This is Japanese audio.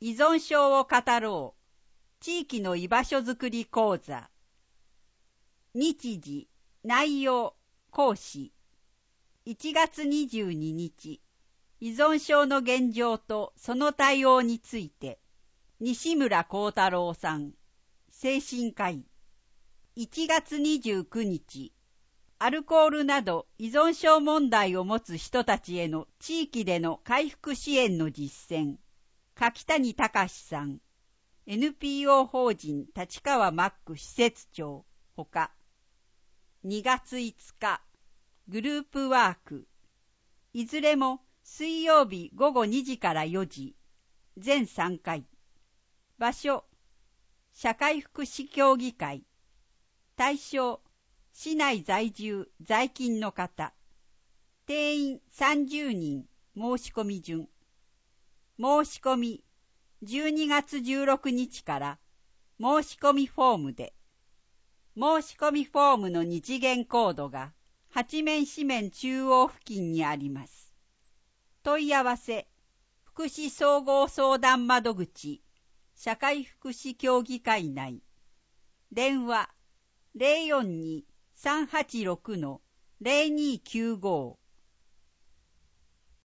依存症を語ろう。地域の居場所づくり講座。日時、内容、講師。1月22日、依存症の現状とその対応について、西村光太郎さん、精神科医。1月29日、アルコールなど依存症問題を持つ人たちへの地域での回復支援の実践。柿谷隆さん、NPO 法人立川マック施設長、ほか。2月5日、グループワーク。いずれも水曜日午後2時から4時、全3回。場所、社会福祉協議会。対象、市内在住在勤の方。定員30人、申し込み順。申し込み、12月16日から申し込みフォームで。申し込みフォームの二次元コードが八面四面中央付近にあります。問い合わせ、福祉総合相談窓口、社会福祉協議会内。電話、042-386-0295